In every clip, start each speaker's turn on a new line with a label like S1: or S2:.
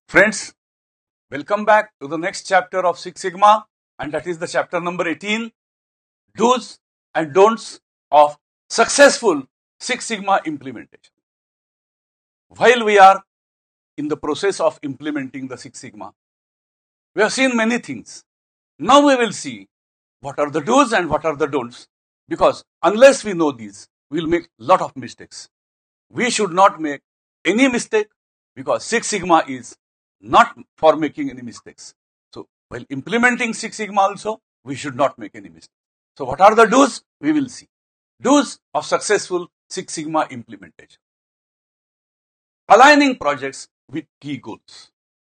S1: Friends, welcome back to the next chapter of Six Sigma, and that is the chapter number 18, Do's and Don'ts of Successful Six Sigma Implementation. While we are in the process of implementing the Six Sigma, we have seen many things. Now we will see what are the do's and what are the don'ts, because unless we know these, we will make a lot of mistakes. We should not make any mistake, because Six Sigma is not for making any mistakes. So while implementing Six Sigma also, we should not make any mistakes. So what are the do's? We will see. Do's of successful Six Sigma implementation. Aligning projects with key goals.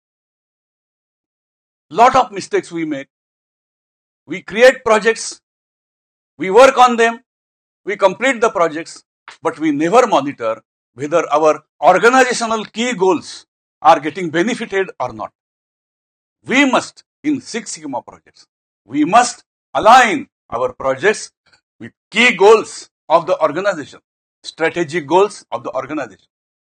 S1: Lot of mistakes we make. We create projects, we work on them, we complete the projects, but we never monitor whether our organizational key goals are getting benefited or not. We must, in Six Sigma projects, we must align our projects with key goals of the organization, strategic goals of the organization.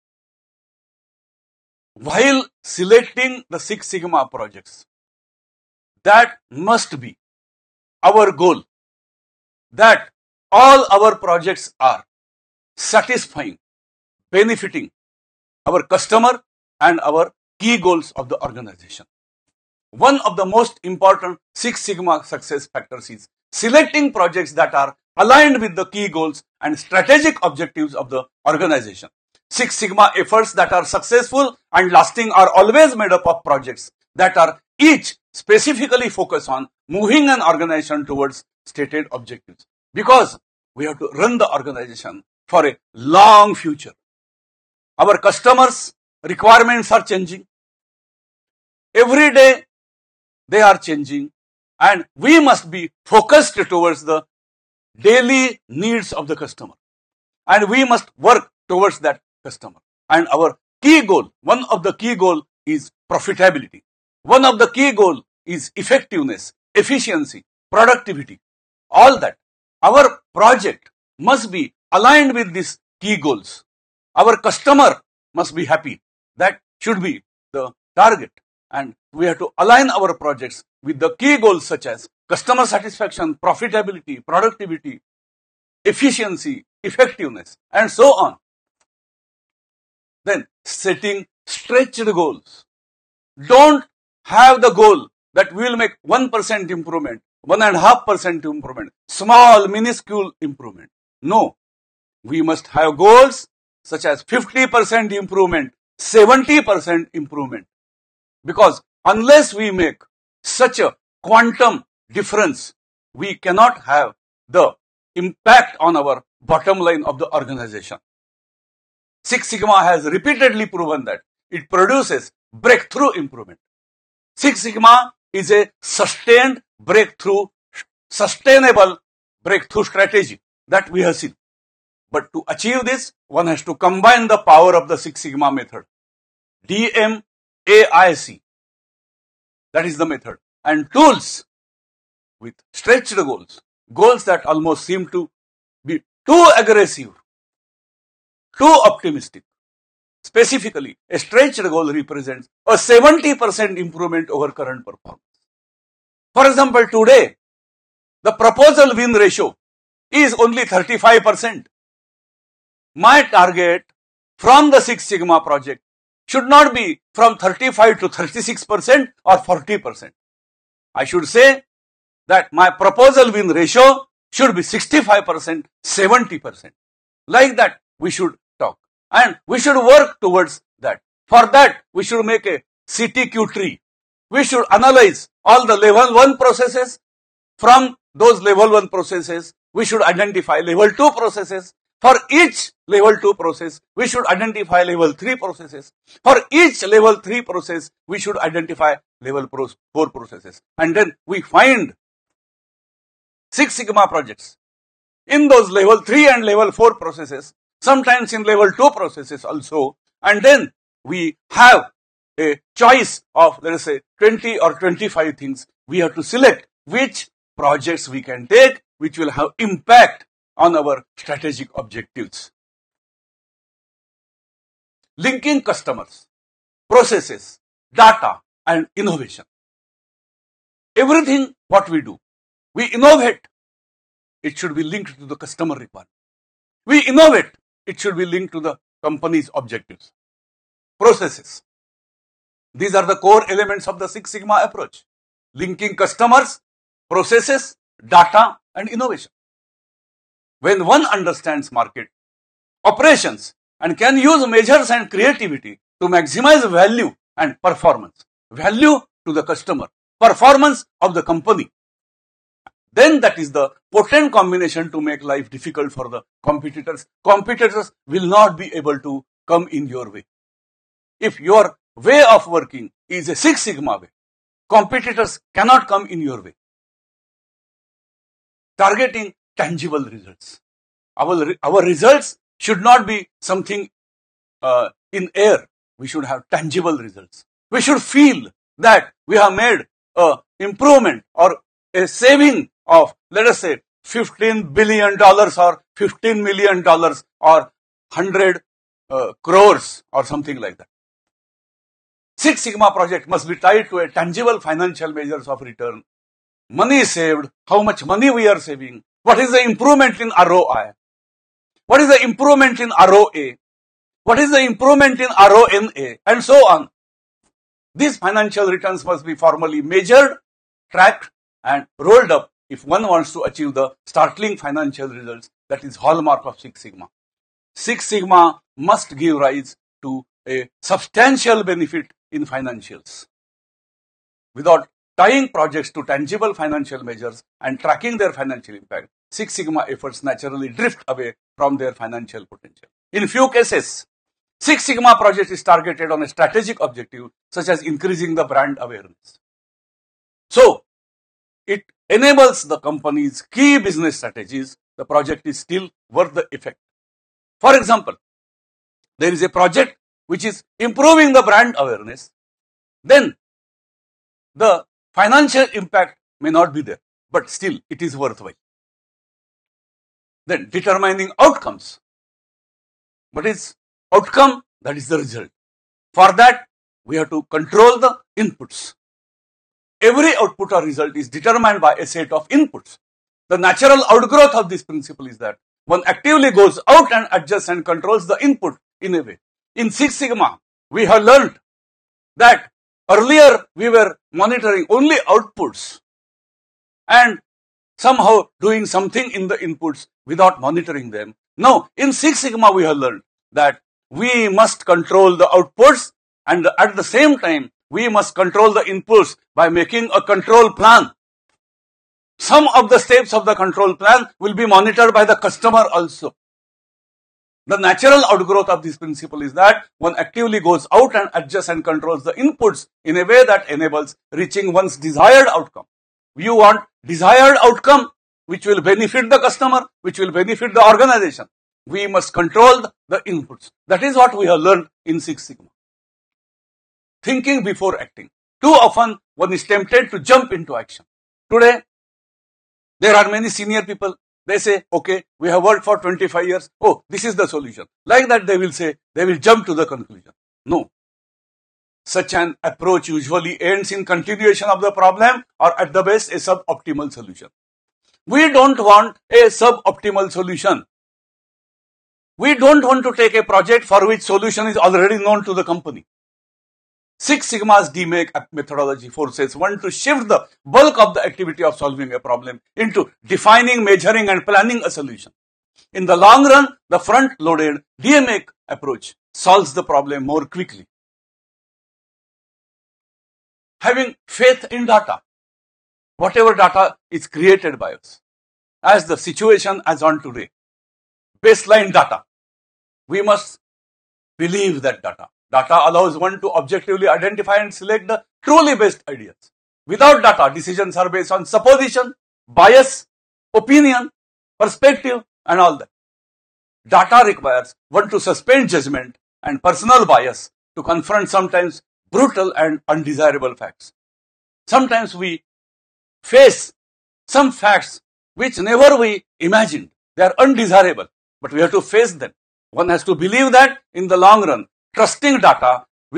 S1: While selecting the Six Sigma projects, that must be our goal, that all our projects are satisfying, benefiting our customer and our key goals of the organization. One of the most important Six Sigma success factors is selecting projects that are aligned with the key goals and strategic objectives of the organization. Six Sigma efforts that are successful and lasting are always made up of projects that are each specifically focused on moving an organization towards stated objectives. Because we have to run the organization for a long future. Our customers' requirements are changing. Every day they are changing, and we must be focused towards the daily needs of the customer. And we must work towards that customer. And our key goal, one of the key goal is profitability. One of the key goal is effectiveness, efficiency, productivity. All that. Our project must be aligned with these key goals. Our customer must be happy. That should be the target. And we have to align our projects with the key goals such as customer satisfaction, profitability, productivity, efficiency, effectiveness, and so on. Then setting stretched goals. Don't have the goal that we will make 1% improvement, 1.5% improvement, small, minuscule improvement. No, we must have goals such as 50% improvement, 70% improvement. Because unless we make such a quantum difference, we cannot have the impact on our bottom line of the organization. Six Sigma has repeatedly proven that it produces breakthrough improvement. Six Sigma is a sustainable breakthrough strategy that we have seen. But to achieve this, one has to combine the power of the Six Sigma method. DMAIC. That is the method. And tools with stretched goals. Goals that almost seem to be too aggressive, too optimistic. Specifically, a stretched goal represents a 70% improvement over current performance. For example, today, the proposal win ratio is only 35%. My target from the Six Sigma project should not be from 35 to 36% or 40%. I should say that my proposal win ratio should be 65%, 70%. Like that, we should talk. And we should work towards that. For that, we should make a CTQ tree. We should analyze all the level 1 processes. From those level 1 processes, we should identify level 2 processes. For each level 2 process, we should identify level 3 processes. For each level 3 process, we should identify level 4 processes. And then we find Six Sigma projects in those level 3 and level 4 processes, sometimes in level 2 processes also. And then we have a choice of, let us say, 20 or 25 things. We have to select which projects we can take, which will have impact on our strategic objectives. Linking customers, processes, data, and innovation. Everything what we do, we innovate, it should be linked to the customer requirement. We innovate, it should be linked to the company's objectives, processes. These are the core elements of the Six Sigma approach: linking customers, processes, data, and innovation. When one understands market, operations, and can use measures and creativity to maximize value and performance, value to the customer, performance of the company, then that is the potent combination to make life difficult for the competitors. Competitors will not be able to come in your way. If your way of working is a Six Sigma way, competitors cannot come in your way. Targeting tangible results. Our results should not be something in air. We should have tangible results. We should feel that we have made an improvement or a saving of, let us say, $15 billion or $15 million or 100 crores or something like that. Six Sigma project must be tied to a tangible financial measures of return. Money saved, how much money we are saving, what is the improvement in ROI, what is the improvement in ROA, what is the improvement in RONA, and so on. These financial returns must be formally measured, tracked, and rolled up if one wants to achieve the startling financial results that is hallmark of Six Sigma. Six Sigma must give rise to a substantial benefit in financials. Without tying projects to tangible financial measures and tracking their financial impact, Six Sigma efforts naturally drift away from their financial potential. In few cases, Six Sigma project is targeted on a strategic objective such as increasing the brand awareness. So, it enables the company's key business strategies. The project is still worth the effect. For example, there is a project which is improving the brand awareness, then the financial impact may not be there, but still it is worthwhile. Then determining outcomes. What is outcome? That is the result. For that, we have to control the inputs. Every output or result is determined by a set of inputs. The natural outgrowth of this principle is that one actively goes out and adjusts and controls the input in a way. In Six Sigma, we have learned that earlier we were monitoring only outputs and somehow doing something in the inputs without monitoring them. Now, in Six Sigma, we have learned that we must control the outputs and at the same time, we must control the inputs by making a control plan. Some of the steps of the control plan will be monitored by the customer also. The natural outgrowth of this principle is that one actively goes out and adjusts and controls the inputs in a way that enables reaching one's desired outcome. You want desired outcome which will benefit the customer, which will benefit the organization. We must control the inputs. That is what we have learned in Six Sigma. Thinking before acting. Too often one is tempted to jump into action. Today, there are many senior people. They say, okay, we have worked for 25 years. Oh, this is the solution. Like that they will say, they will jump to the conclusion. No. Such an approach usually ends in continuation of the problem or at the best a suboptimal solution. We don't want a suboptimal solution. We don't want to take a project for which solution is already known to the company. Six Sigma's DMAKE methodology forces one to shift the bulk of the activity of solving a problem into defining, measuring, and planning a solution. In the long run, the front-loaded DMAKE approach solves the problem more quickly. Having faith in data, whatever data is created by us, as the situation as on today, baseline data, we must believe that data. Data allows one to objectively identify and select the truly best ideas. Without data, decisions are based on supposition, bias, opinion, perspective, and all that. Data requires one to suspend judgment and personal bias to confront sometimes brutal and undesirable facts. Sometimes we face some facts which never we imagined. They are undesirable, but we have to face them. One has to believe that in the long run, trusting data will be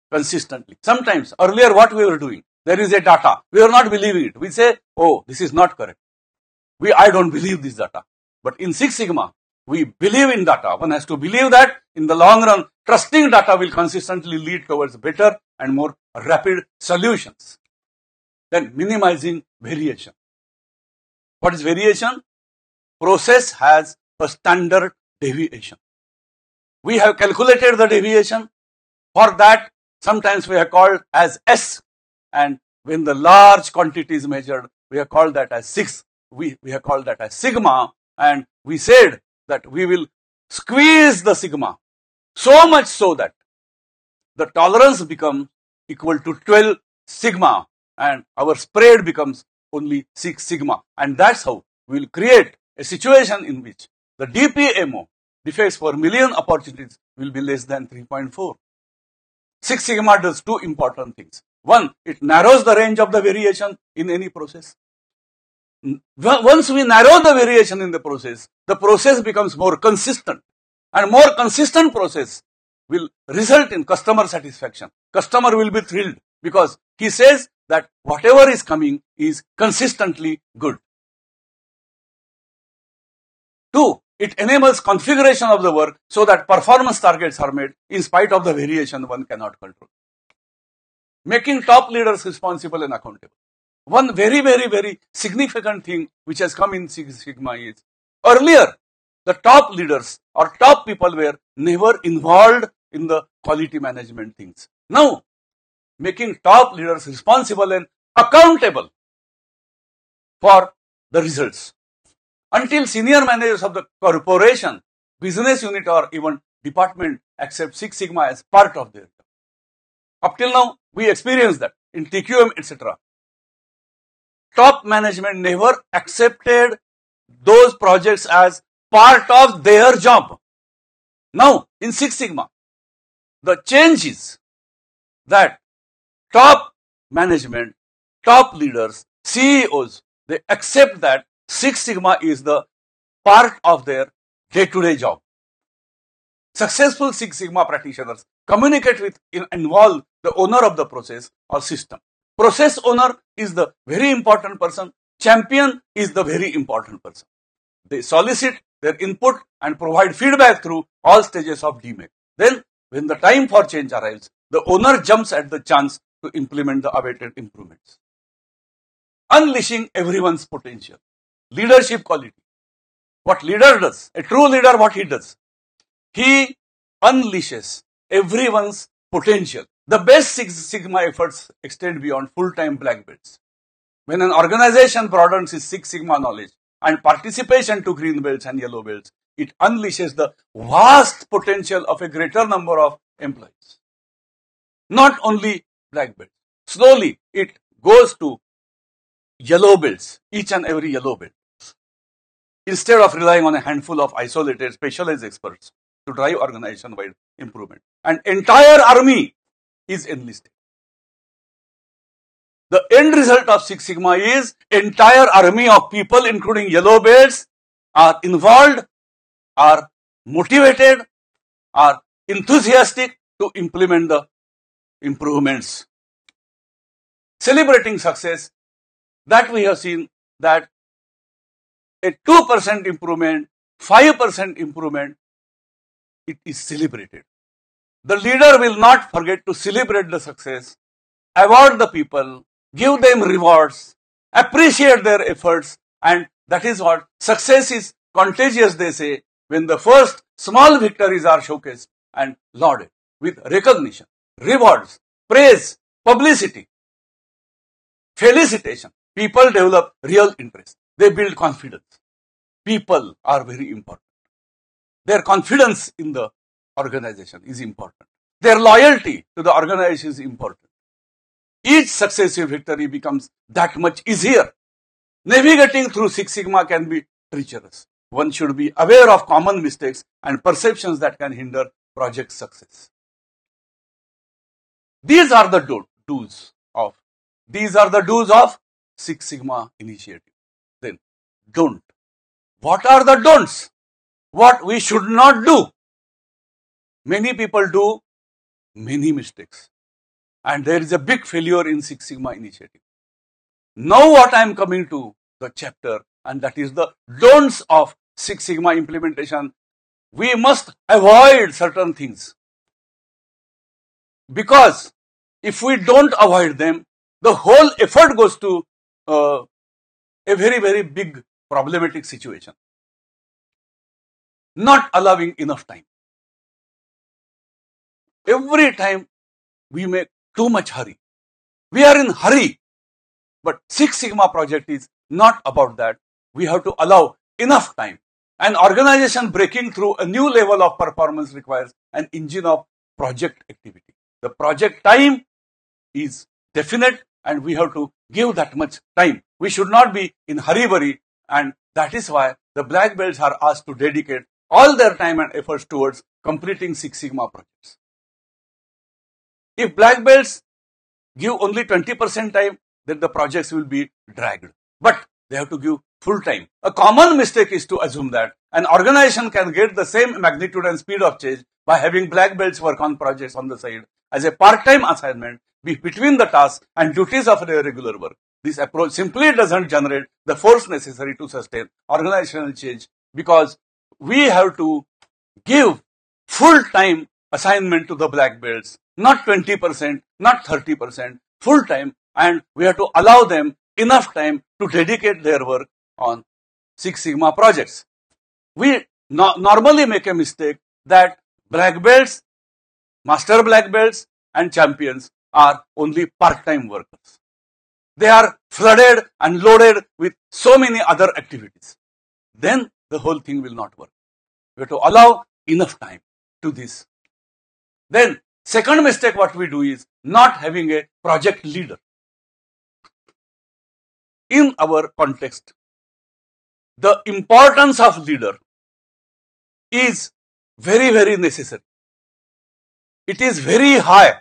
S1: consistently. Sometimes, earlier what we were doing, there is a data, we are not believing it. We say, oh, this is not correct. I don't believe this data. But in Six Sigma, we believe in data. One has to believe that in the long run, trusting data will consistently lead towards better and more rapid solutions. Then minimizing variation. What is variation? Process has a standard deviation. We have calculated the deviation. For that, sometimes we have called as S, and when the large quantity is measured, we have called that as 6. We have called that as sigma, and we said that we will squeeze the sigma so much so that the tolerance becomes equal to 12 sigma and our spread becomes only 6 sigma. And that's how we will create a situation in which the DPMO, defects per million opportunities, will be less than 3.4. Six Sigma does two important things. One, it narrows the range of the variation in any process. Once we narrow the variation in the process becomes more consistent. And more consistent process will result in customer satisfaction. Customer will be thrilled because he says that whatever is coming is consistently good. Two, it enables configuration of the work so that performance targets are made in spite of the variation one cannot control. Making top leaders responsible and accountable. One very significant thing which has come in Six Sigma is, earlier the top leaders or top people were never involved in the quality management things. Now, making top leaders responsible and accountable for the results. Until senior managers of the corporation, business unit or even department accept Six Sigma as part of their job. Up till now, we experienced that in TQM, etc. Top management never accepted those projects as part of their job. Now, in Six Sigma, the change is that top management, top leaders, CEOs, they accept that Six Sigma is the part of their day-to-day job. Successful Six Sigma practitioners communicate with and involve the owner of the process or system. Process owner is the very important person. Champion is the very important person. They solicit their input and provide feedback through all stages of DMAIC. Then, when the time for change arrives, the owner jumps at the chance to implement the awaited improvements. Unleashing everyone's potential. Leadership quality. What leader does, a true leader, what he does? He unleashes everyone's potential. The best Six Sigma efforts extend beyond full-time black belts. When an organization broadens its Six Sigma knowledge and participation to green belts and yellow belts, it unleashes the vast potential of a greater number of employees. Not only black belts. Slowly, it goes to yellow belts, each and every yellow belt. Instead of relying on a handful of isolated specialized experts to drive organization-wide improvement. An entire army is enlisted. The end result of Six Sigma is entire army of people, including yellow belts, are involved, are motivated, are enthusiastic to implement the improvements. Celebrating success, that we have seen that a 2% improvement, 5% improvement, it is celebrated. The leader will not forget to celebrate the success, award the people, give them rewards, appreciate their efforts, and that is what success is contagious, they say, when the first small victories are showcased and lauded with recognition, rewards, praise, publicity, felicitation. People develop real interest. They build confidence. People are very important. Their confidence in the organization is important. Their loyalty to the organization is important. Each successive victory becomes that much easier. Navigating through Six Sigma can be treacherous. One should be aware of common mistakes and perceptions that can hinder project success. These are the do's of Six Sigma initiative. Then, don't. What are the don'ts? What we should not do? Many people do many mistakes. And there is a big failure in Six Sigma initiative. Now what I am coming to the chapter, and that is the don'ts of Six Sigma implementation. We must avoid certain things. Because if we don't avoid them, the whole effort goes to a very, very big problematic situation. Not allowing enough time. Every time we make too much hurry. We are in hurry. But Six Sigma project is not about that. We have to allow enough time. An organization breaking through a new level of performance requires an engine of project activity. The project time is definite and we have to give that much time. We should not be in hurry-burry, and that is why the black belts are asked to dedicate all their time and efforts towards completing Six Sigma projects. If black belts give only 20% time, then the projects will be dragged. But they have to give full time. A common mistake is to assume that an organization can get the same magnitude and speed of change by having black belts work on projects on the side as a part-time assignment between the tasks and duties of their regular work. This approach simply doesn't generate the force necessary to sustain organizational change, because we have to give full-time assignment to the black belts, not 20%, not 30%, full-time, and we have to allow them enough time to dedicate their work on Six Sigma projects. We normally make a mistake that black belts, master black belts and champions are only part-time workers. They are flooded and loaded with so many other activities. Then the whole thing will not work. We have to allow enough time to this. Then second mistake what we do is not having a project leader. In our context, the importance of leader is very, very necessary. It is very high.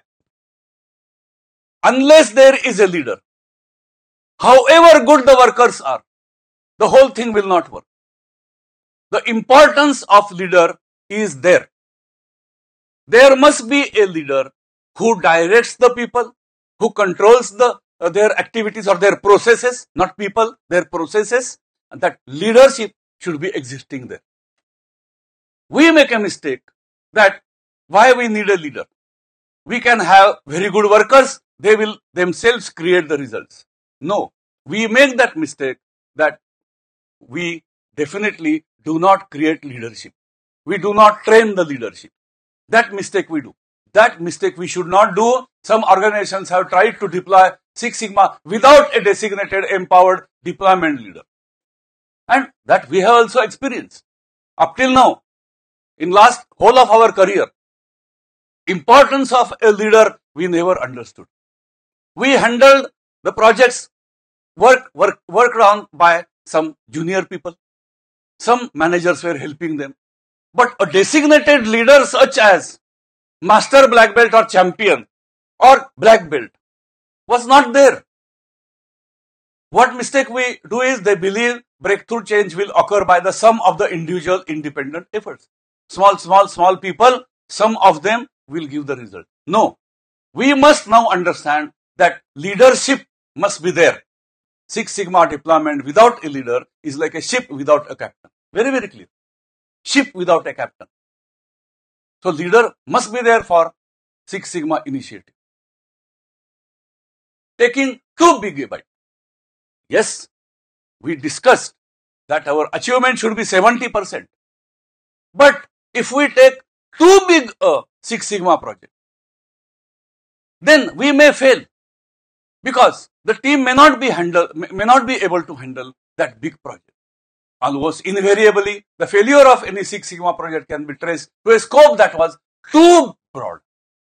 S1: Unless there is a leader, however good the workers are, the whole thing will not work. The importance of leader is there. There must be a leader who directs the people, who controls their activities or their processes, not people, their processes, and that leadership should be existing there. We make a mistake that why we need a leader. We can have very good workers, they will themselves create the results. No, we make that mistake that we definitely do not create leadership. We do not train the leadership. That mistake we do. That mistake we should not do. Some organizations have tried to deploy Six Sigma without a designated empowered deployment leader. And that we have also experienced. Up till now, in last whole of our career, importance of a leader we never understood. We handled the projects worked on by some junior people. Some managers were helping them. But a designated leader such as master black belt or champion or black belt was not there. What mistake we do is they believe breakthrough change will occur by the sum of the individual independent efforts. Small people, some of them will give the result. No, we must now understand that leadership must be there. Six Sigma deployment without a leader is like a ship without a captain. Very, very clear. Ship without a captain. So leader must be there for Six Sigma initiative. Taking too big a bite. Yes, we discussed that our achievement should be 70%. But if we take too big a Six Sigma project, then we may fail, because the team may not be able to handle that big project. Almost invariably, the failure of any Six Sigma project can be traced to a scope that was too broad.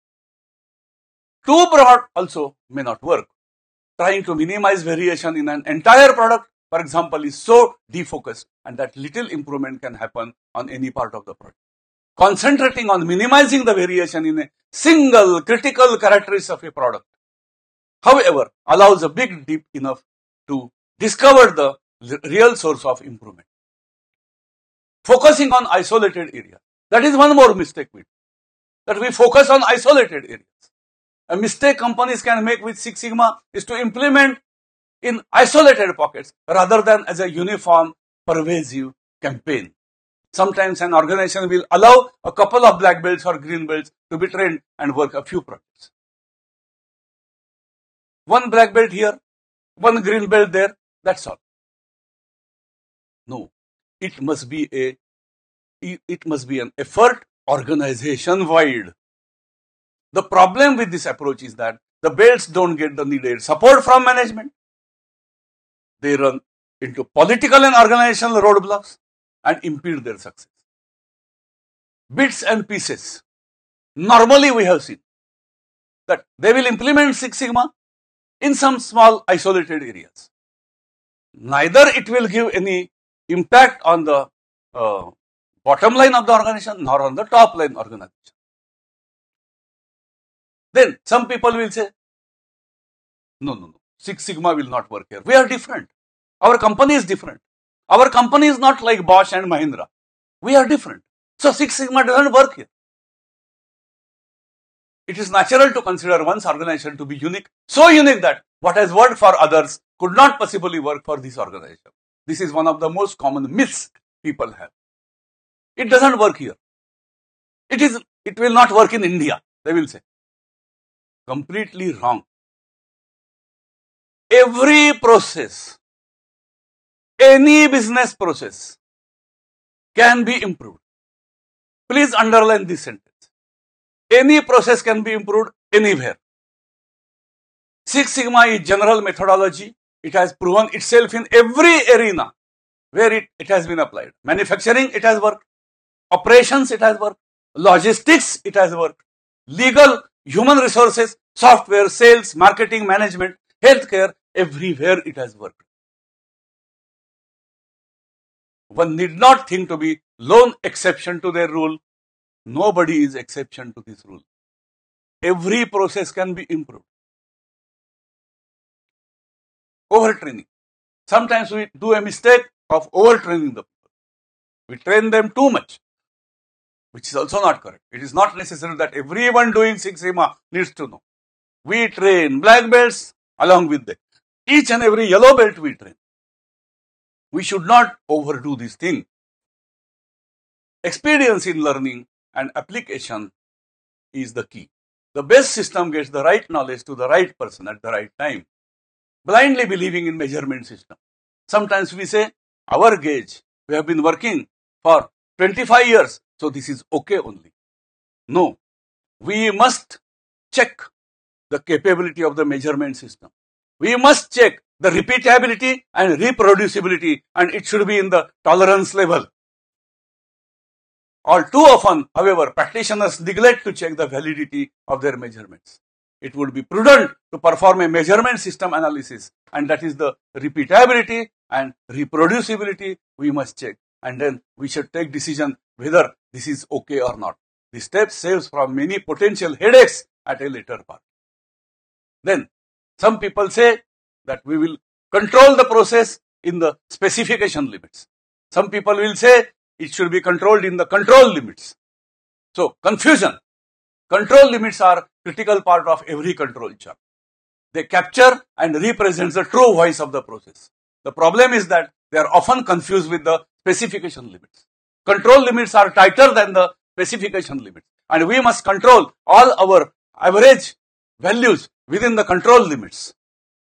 S1: Too broad also may not work. Trying to minimize variation in an entire product, for example, is so defocused, and that little improvement can happen on any part of the project. Concentrating on minimizing the variation in a single critical characteristic of a product, however, allows a big dip enough to discover the real source of improvement. Focusing on isolated areas. That is one more mistake we do. That we focus on isolated areas. A mistake companies can make with Six Sigma is to implement in isolated pockets rather than as a uniform, pervasive campaign. Sometimes an organization will allow a couple of black belts or green belts to be trained and work a few projects. One black belt here, one green belt there, that's all. No, it must be an effort organization wide. The problem with this approach is that the belts don't get the needed support from management. They run into political and organizational roadblocks and impede their success. Bits and pieces. Normally we have seen that they will implement Six Sigma in some small isolated areas. Neither it will give any impact on the bottom line of the organization nor on the top line organization. Then some people will say, no, Six Sigma will not work here. We are different. Our company is different. Our company is not like Bosch and Mahindra. We are different. So Six Sigma doesn't work here. It is natural to consider one's organization to be unique, so unique that what has worked for others could not possibly work for this organization. This is one of the most common myths people have. It doesn't work here. It will not work in India, they will say. Completely wrong. Every process, any business process can be improved. Please underline this sentence. Any process can be improved anywhere. Six Sigma is general methodology. It has proven itself in every arena where it has been applied. Manufacturing, it has worked. Operations, it has worked. Logistics, it has worked. Legal, human resources, software, sales, marketing, management, healthcare, everywhere it has worked. One need not think to be lone exception to their rule. Nobody is exception to this rule. Every process can be improved. Overtraining. Sometimes we do a mistake of overtraining the people. We train them too much, which is also not correct. It is not necessary that everyone doing Six Sigma needs to know. We train black belts along with them. Each and every yellow belt we train. We should not overdo this thing. Experience in learning and application is the key. The best system gets the right knowledge to the right person at the right time. Blindly believing in measurement system. Sometimes we say, our gauge, we have been working for 25 years, so this is okay only. No, we must check the capability of the measurement system. We must check the repeatability and reproducibility, and it should be in the tolerance level. All too often, however, practitioners neglect to check the validity of their measurements. It would be prudent to perform a measurement system analysis, and that is the repeatability and reproducibility we must check, and then we should take decision whether this is okay or not. This step saves from many potential headaches at a later part. Then some people say that we will control the process in the specification limits. Some people will say it should be controlled in the control limits. So confusion. Control limits are critical part of every control chart. They capture and represent the true voice of the process. The problem is that they are often confused with the specification limits. Control limits are tighter than the specification limits, and we must control all our average values within the control limits.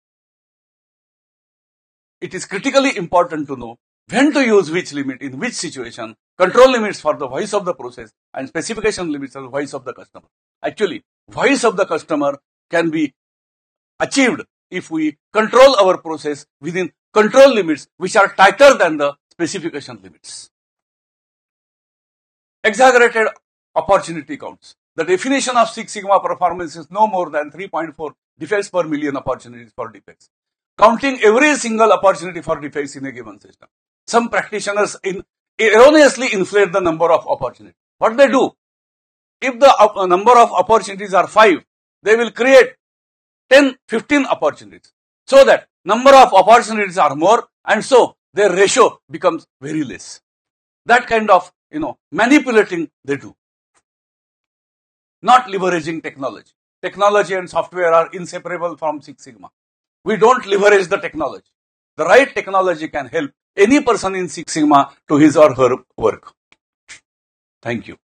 S1: It is critically important to know when to use which limit in which situation. Control limits for the voice of the process and specification limits for the voice of the customer. Actually, voice of the customer can be achieved if we control our process within control limits which are tighter than the specification limits. Exaggerated opportunity counts. The definition of Six Sigma performance is no more than 3.4 defects per million opportunities for defects. Counting every single opportunity for defects in a given system. Some practitioners erroneously inflate the number of opportunities. What they do? If the number of opportunities are 5, they will create 10, 15 opportunities. So that number of opportunities are more, and so their ratio becomes very less. That kind of, manipulating they do. Not leveraging technology. technology and software are inseparable from Six Sigma. We don't leverage the technology. The right technology can help any person in Six Sigma to his or her work. Thank you.